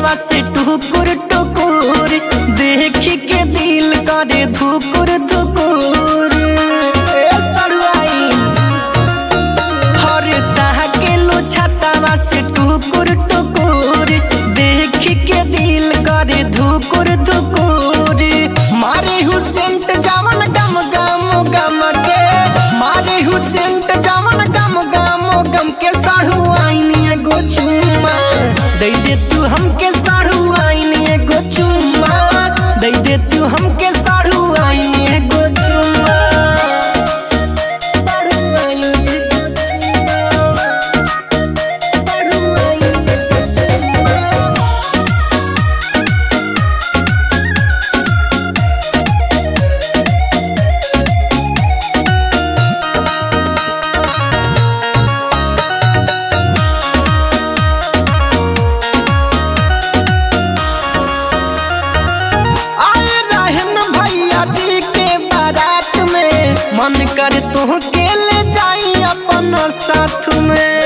छटावा से टुकुर टुकुर देख के दिल करे धुकुर धुकुर। छटावा से टुकुर टुकुर देख के दिल करे धुकुर धुकुर। मारे हुसेंट जावन गम गम गम के मारे हुसेंट जावन गम गम गम के साढ़ू आईनी एगो चुम्मा दे दे तू हमके साढ़ू आईनी एगो चुम्मा दे दे तू हमके साढ़ू आईनी एगो चुम्मा। मन कर तू के ले जाई अपन साथ में।